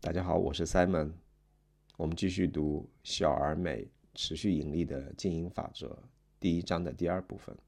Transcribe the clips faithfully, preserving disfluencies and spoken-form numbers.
大家好，我是 Simon。我们继续读小而美持续盈利的经营法则第一章的第二部分。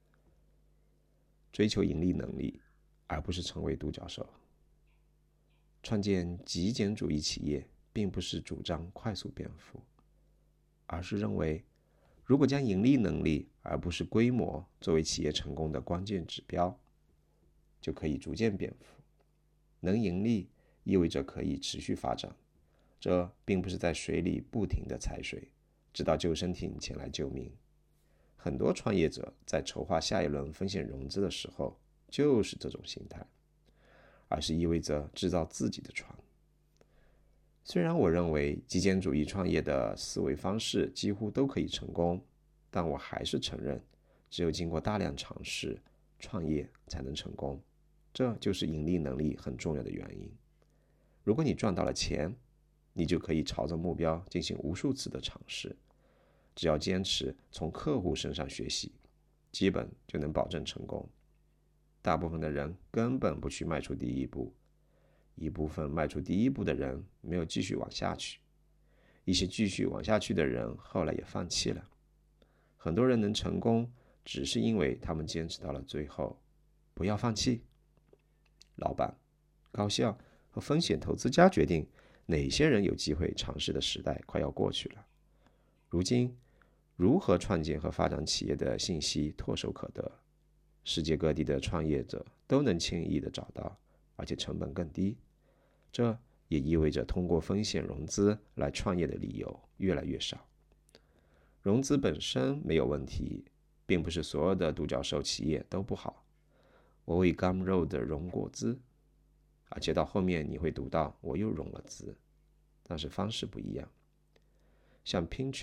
追求盈利能力，而不是成为独角兽。创建极简主义企业，并不是主张快速变富，而是认为，如果将盈利能力而不是规模作为企业成功的关键指标，就可以逐渐变富。能盈利意味着可以持续发展，这并不是在水里不停地踩水，直到救生艇前来救命。很多创业者在筹划下一轮风险融资的时候，就是这种心态，而是意味着制造自己的船。虽然我认为极简主义创业的思维方式几乎都可以成功，但我还是承认，只有经过大量尝试，创业才能成功。这就是盈利能力很重要的原因。如果你赚到了钱，你就可以朝着目标进行无数次的尝试。只要坚持从客户身上学习，基本就能保证成功。大部分的人根本不去迈出第一步，一部分迈出第一步的人没有继续往下去，一些继续往下去的人后来也放弃了。很多人能成功，只是因为他们坚持到了最后。不要放弃。老板、高校和风险投资家决定哪些人有机会尝试的时代快要过去了。如今，如何创建和发展企业的信息唾手可得，世界各地的创业者都能轻易地找到，而且成本更低。这也意味着通过风险融资来创业的理由越来越少。融资本身没有问题，并不是所有的独角兽企业都不好。我为 Gumroad 融过资，而且到后面你会读到我又融了资，但是方式不一样。像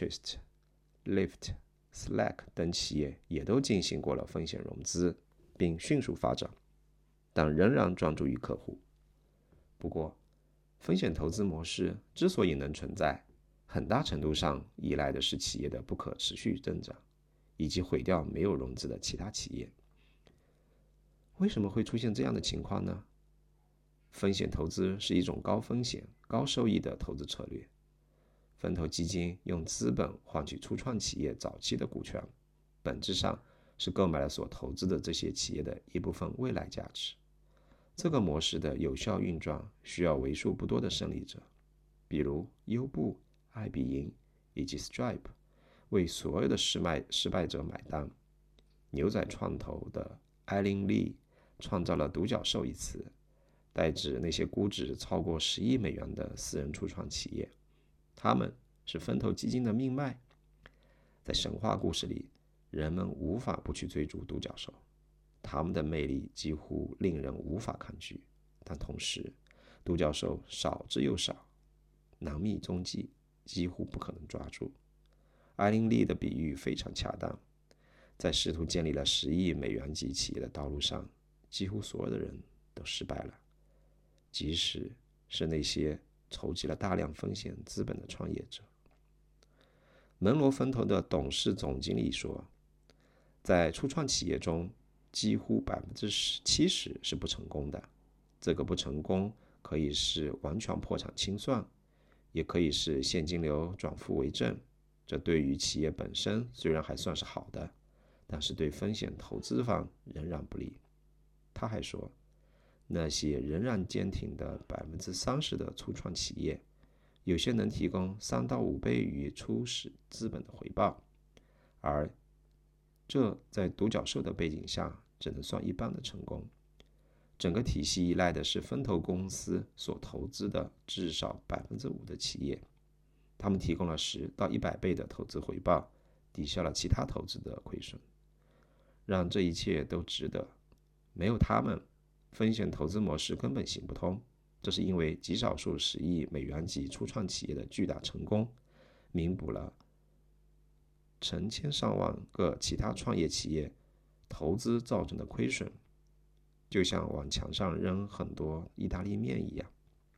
Pinterest、Lyft、Slack 等企业也都进行过了风险融资，并迅速发展，但仍然专注于客户。不过，风险投资模式之所以能存在，很大程度上依赖的是企业的不可持续增长，以及毁掉没有融资的其他企业。为什么会出现这样的情况呢？风险投资是一种高风险、高收益的投资策略。风投基金用资本换取初创企业早期的股权，本质上是购买了所投资的这些企业的一部分未来价值。这个模式的有效运转需要为数不多的胜利者，比如优步、爱彼迎以及 Stripe 为所有的失败失败者买单。牛仔创投的艾琳利创造了独角兽一词，代指那些估值超过十亿美元的私人初创企业。他们是风投基金的命脉。在神话故事里，人们无法不去追逐独角兽，他们的魅力几乎令人无法抗拒。但同时，独角兽少之又少，难觅踪迹，几乎不可能抓住。艾琳利的比喻非常恰当。在试图建立了十亿美元级企业的道路上，几乎所有的人都失败了，即使是那些筹集了大量风险资本的创业者。门罗风投的董事总经理说，在初创企业中，几乎 百分之七十 是不成功的。这个不成功可以是完全破产清算，也可以是现金流转负为正。这对于企业本身虽然还算是好的，但是对风险投资方仍然不利。他还说，那些仍然坚挺的 百分之三十 的初创企业，有些能提供三到五倍于初始资本的回报，而这在独角兽的背景下只能算一般的成功。整个体系依赖的是风投公司所投资的至少 百分之五 的企业，他们提供了十到一百倍的投资回报，抵消了其他投资的亏损，让这一切都值得。没有他们，风险投资模式根本行不通。这是因为极少数十亿美元级初创企业的巨大成功，弥补了成千上万个其他创业企业投资造成的亏损，就像往墙上扔很多意大利面一样。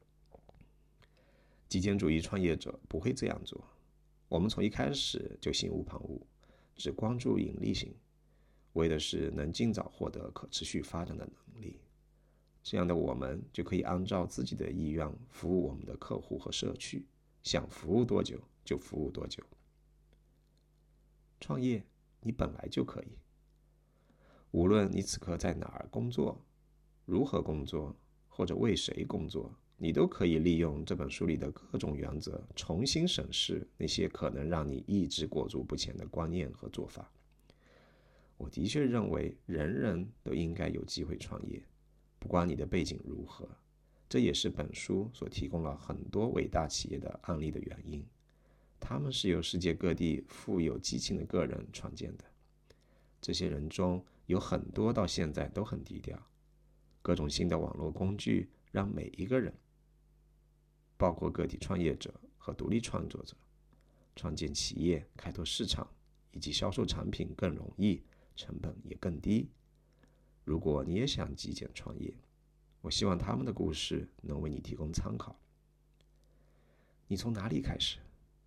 极简主义创业者不会这样做。我们从一开始就心无旁骛，只关注盈利性，为的是能尽早获得可持续发展的能力。 这样的我们就可以按照自己的意愿服务我们的客户和社区，想服务多久就服务多久。创业，你本来就可以。无论你此刻在哪儿工作，如何工作，或者为谁工作，你都可以利用这本书里的各种原则，重新审视那些可能让你一直裹足不前的观念和做法。我的确认为人人都应该有机会创业，不管你的背景如何。这也是本书所提供了很多伟大企业的案例的原因。他们是由世界各地富有激情的个人创建的。这些人中有很多到现在都很低调。各种新的网络工具让每一个人，包括个体创业者和独立创作者，创建企业、开拓市场以及销售产品更容易，成本也更低。如果你也想极简创业，我希望他们的故事能为你提供参考。你从哪里开始？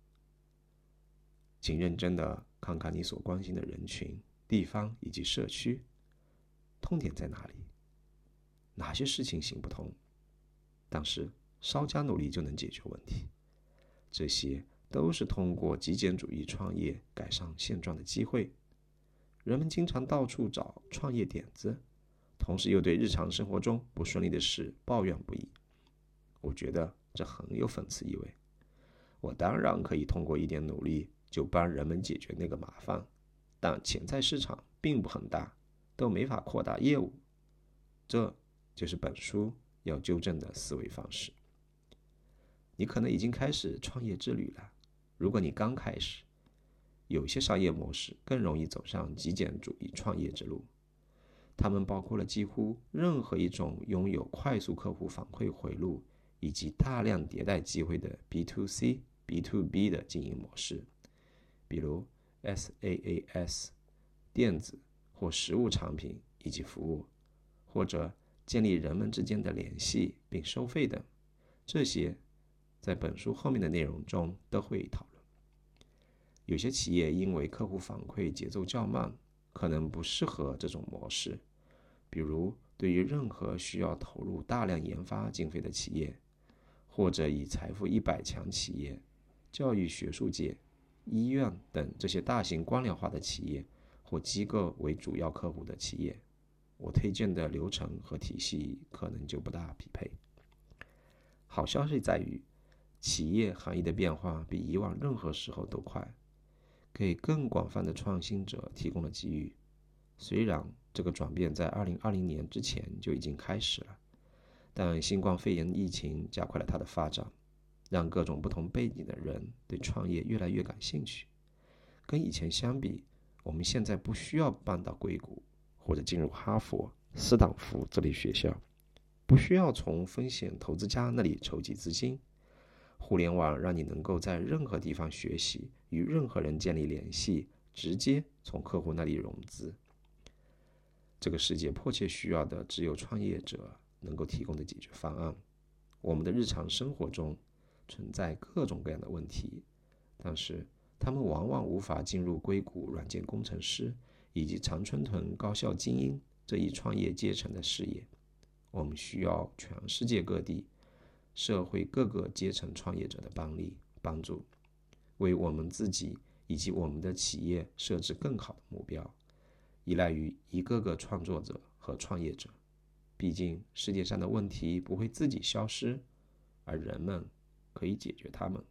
请认真地看看你所关心的人群、地方以及社区，痛点在哪里？哪些事情行不通？但是稍加努力就能解决问题。这些都是通过极简主义创业改善现状的机会。人们经常到处找创业点子，同时又对日常生活中不顺利的事抱怨不已。我觉得这很有讽刺意味。我当然可以通过一点努力就帮人们解决那个麻烦，但潜在市场并不很大，都没法扩大业务。这就是本书要纠正的思维方式。你可能已经开始创业之旅了。如果你刚开始，有些商业模式更容易走上极简主义创业之路。它们包括了几乎任何一种拥有快速客户反馈回路以及大量迭代机会的 B to C、B to B 的经营模式，比如 S A A S、电子或实物产品以及服务，或者建立人们之间的联系并收费等。这些在本书后面的内容中都会讨论。有些企业因为客户反馈节奏较慢，可能不适合这种模式。比如对于任何需要投入大量研发经费的企业，或者以财富一百强企业、教育学术界、医院等这些大型官僚化的企业或机构为主要客户的企业，我推荐的流程和体系可能就不大匹配。好消息在于，企业行业的变化比以往任何时候都快，给更广泛的创新者提供了机遇。虽然这个转变在二零二零年之前就已经开始了，但新冠肺炎疫情加快了它的发展，让各种不同背景的人对创业越来越感兴趣。跟以前相比，我们现在不需要搬到硅谷或者进入哈佛、斯坦福这类学校，不需要从风险投资家那里筹集资金。互联网让你能够在任何地方学习，与任何人建立联系，直接从客户那里融资。这个世界迫切需要的只有创业者能够提供的解决方案。我们的日常生活中存在各种各样的问题，但是他们往往无法进入硅谷软件工程师以及常春藤高校精英这一创业阶层的视野。我们需要全世界各地社会各个阶层创业者的帮力帮助，为我们自己以及我们的企业设置更好的目标，依赖于一个个创作者和创业者。毕竟世界上的问题不会自己消失，而人们可以解决它们。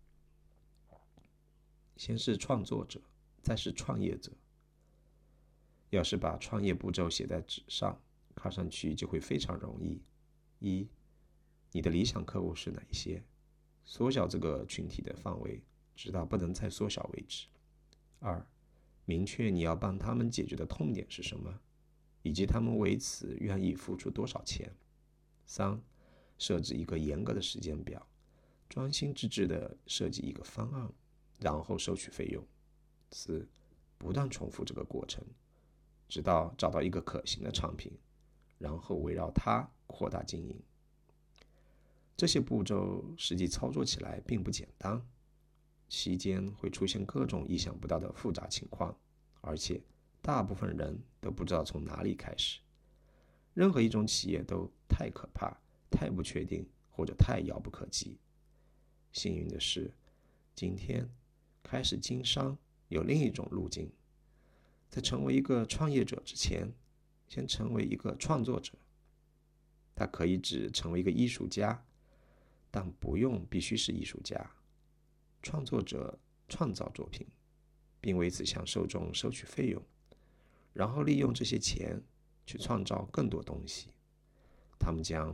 先是创作者，再是创业者。要是把创业步骤写在纸上，看上去就会非常容易。一，你的理想客户是哪一些？缩小这个群体的范围，直到不能再缩小为止。二，明确你要帮他们解决的痛点是什么，以及他们为此愿意付出多少钱。三，设置一个严格的时间表，专心致志地设计一个方案，然后收取费用。四，不断重复这个过程，直到找到一个可行的产品，然后围绕它扩大经营。这些步骤实际操作起来并不简单，期间会出现各种意想不到的复杂情况，而且大部分人都不知道从哪里开始。 任何一种企业都太可怕、太不确定或者太遥不可及。幸运的是，今天开始经商有另一种路径，在成为一个创业者之前，先成为一个创作者。它可以指成为一个艺术家，但不用必须是艺术家。创作者创造作品，并为此向受众收取费用，然后利用这些钱去创造更多东西。他们将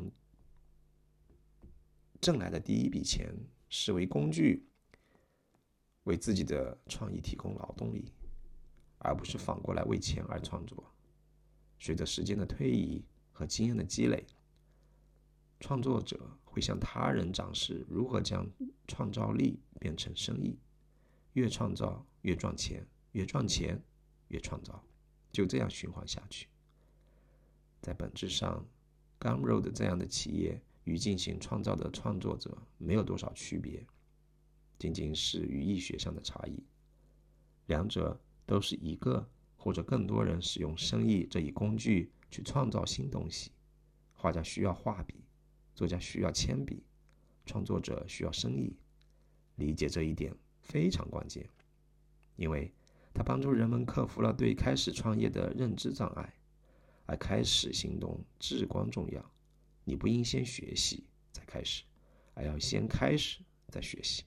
挣来的第一笔钱视为工具，为自己的创意提供劳动力，而不是反过来为钱而创作。随着时间的推移和经验的积累，创作者会向他人展示如何将创造力变成生意，越创造越赚钱，越赚钱越创造，就这样循环下去。在本质上， Gumroad 这样的企业与进行创造的创作者没有多少区别，仅仅是语义学上的差异。两者都是一个或者更多人使用生意这一工具去创造新东西。画家需要画笔，作家需要铅笔，创作者需要生意。理解这一点非常关键，因为它帮助人们克服了对开始创业的认知障碍，而开始行动至关重要。你不应先学习再开始，而要先开始再学习。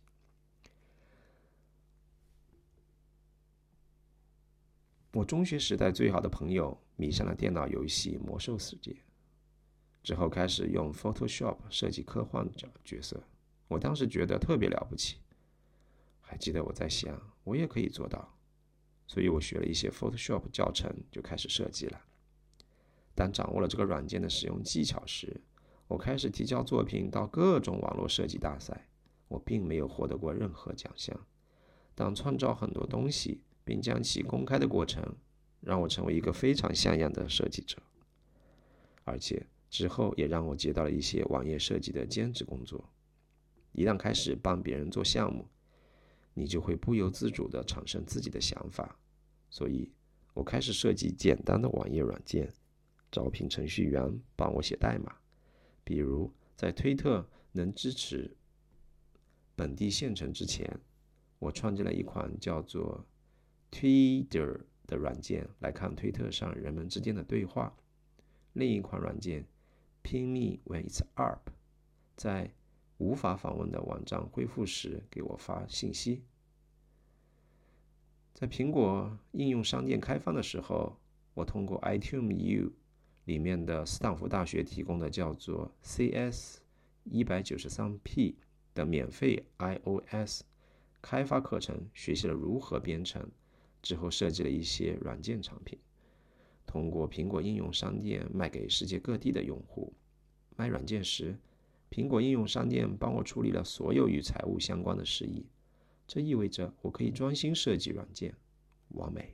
我中学时代最好的朋友迷上了电脑游戏《魔兽世界》，之后开始用 Photoshop 设计科幻角色。我当时觉得特别了不起，还记得我在想，我也可以做到，所以我学了一些 Photoshop 教程，就开始设计了。当掌握了这个软件的使用技巧时，我开始提交作品到各种网络设计大赛。我并没有获得过任何奖项，但创造很多东西并将其公开的过程，让我成为一个非常像样的设计者，而且之后也让我接到了一些网页设计的兼职工作。一旦开始帮别人做项目，你就会不由自主地产生自己的想法，所以我开始设计简单的网页软件，招聘程序员帮我写代码。比如在推特能支持本地县城之前，我创建了一款叫做 Twitter 的软件来看推特上人们之间的对话。另一款软件 Ping Me When It's Up 在无法访问的网站恢复时给我发信息。在苹果应用商店开放的时候，我通过 iTunes U 里面的斯坦福大学提供的叫做 C S 一百九十三 P 的免费 iOS 开发课程，学习了如何编程，之后设计了一些软件产品，通过苹果应用商店卖给世界各地的用户。卖软件时，苹果应用商店帮我处理了所有与财务相关的事宜，这意味着我可以专心设计软件，完美。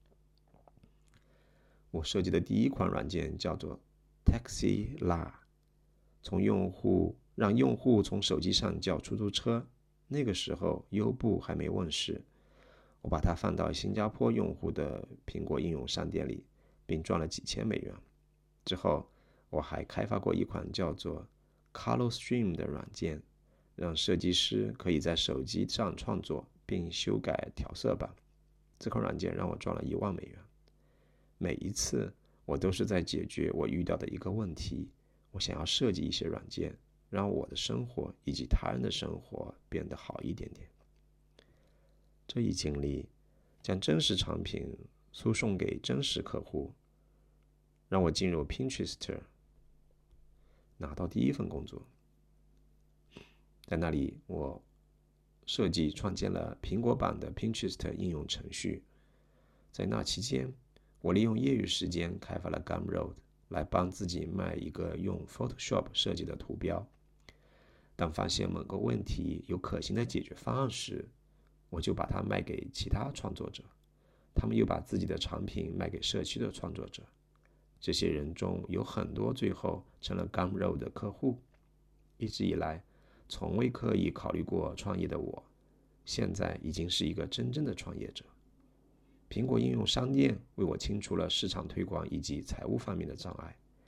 我设计的第一款软件叫做 Taxi-La， 从用户让用户从手机上叫出租车。那个时候优步还没问世，我把它放到新加坡用户的苹果应用商店里，并赚了几千美元。之后我还开发过一款叫做 ColorStream 的软件，让设计师可以在手机上创作并修改调色板。这款软件让我赚了一万美元。每一次我都是在解决我遇到的一个问题，我想要设计一些软件，让我的生活以及他人的生活变得好一点点。这一经历将真实产品输送给真实客户，让我进入 Pinterest， 拿到第一份工作。在那里，我设计创建了苹果版的 Pinterest 应用程序。在那期间，我利用业余时间开发了 Gumroad， 来帮自己卖一个用 Photoshop 设计的图标。当发现某个问题有可行的解决方案时，我就把它卖给其他创作者，他们又把自己的产品卖给社区的创作者。这些人中有很多最后成了 Gumroad 的客户。一直以来从未刻意考虑过创业的我，现在已经是一个真正的创业者。苹果应用商店为我清除了市场推广以及财务方面的障碍，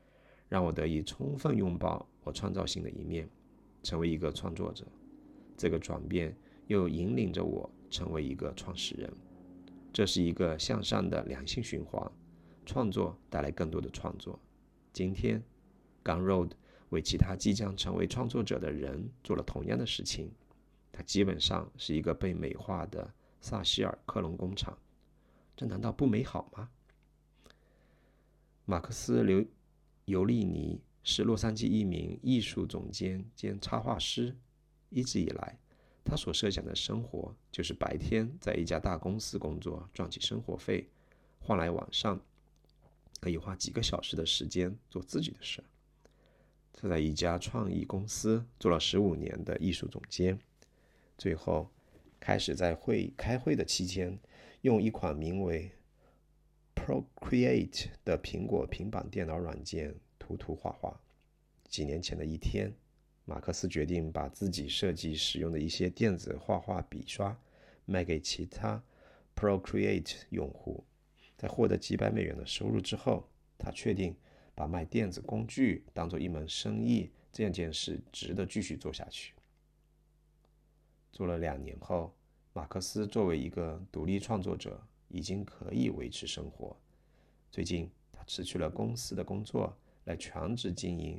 让我得以充分拥抱我创造性的一面，成为一个创作者。这个转变又引领着我成为一个创始人。这是一个向上的良性循环，创作带来更多的创作。今天 Gumroad 为其他即将成为创作者的人做了同样的事情。它基本上是一个被美化的撒希尔克隆工厂，这难道不美好吗？马克思·尤利尼是洛杉矶一名艺术总监兼插画师。一直以来，他所设想的生活就是白天在一家大公司工作，赚取生活费，换来晚上可以花几个小时的时间做自己的事。他在一家创意公司做了十五年的艺术总监，最后开始在会开会的期间，用一款名为 Procreate 的苹果平板电脑软件涂涂画画。几年前的一天，马克思决定把自己设计使用的一些电子画画笔刷卖给其他 Procreate 用户。在获得几百美元的收入之后，他确定把卖电子工具当作一门生意这件事值得继续做下去。做了两年后，马克思作为一个独立创作者已经可以维持生活。最近他辞去了公司的工作，来全职经营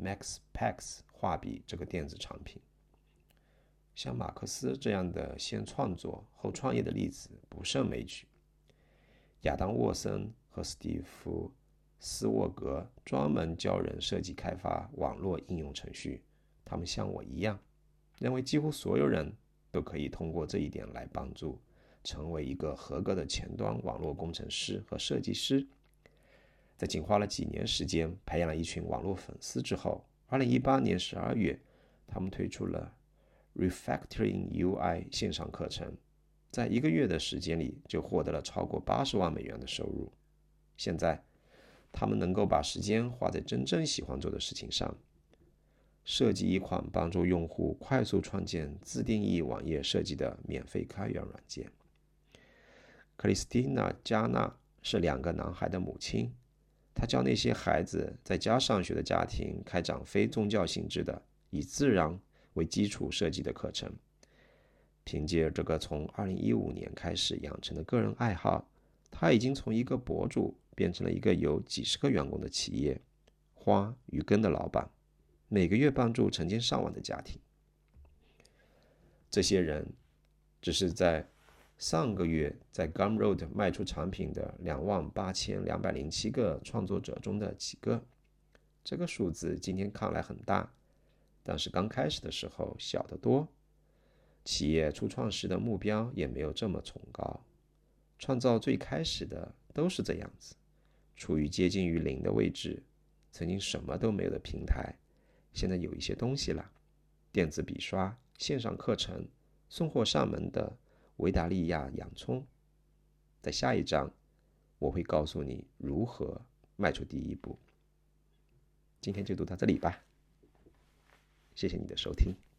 MaxPax 画笔这个电子产品。像马克思这样的先创作后创业的例子不胜枚举。亚当·沃森和史蒂夫·斯沃格专门教人设计开发网络应用程序，他们像我一样，认为几乎所有人都可以通过这一点来帮助成为一个合格的前端网络工程师和设计师。在仅花了几年时间培养了一群网络粉丝之后，二零一八年十二月，他们推出了 Refactoring U I 线上课程，在一个月的时间里就获得了超过八十万美元的收入。现在，他们能够把时间花在真正喜欢做的事情上，设计一款帮助用户快速创建自定义网页设计的免费开源软件。克里斯蒂娜·加纳是两个男孩的母亲，她教那些孩子在家上学的家庭开展非宗教性质的以自然为基础设计的课程。凭借这个从二零一五年开始养成的个人爱好，他已经从一个博主变成了一个有几十个员工的企业花与根的老板，每个月帮助成千上万的家庭。这些人只是在上个月在 Gumroad 卖出产品的两万八千两百零七个创作者中的几个。这个数字今天看来很大，但是刚开始的时候小得多。企业初创时的目标也没有这么崇高，创造最开始的都是这样子，处于接近于零的位置。曾经什么都没有的平台，现在有一些东西了，电子笔刷、线上课程、送货上门的维达利亚洋葱。在下一章，我会告诉你如何迈出第一步。今天就读到这里吧，谢谢你的收听。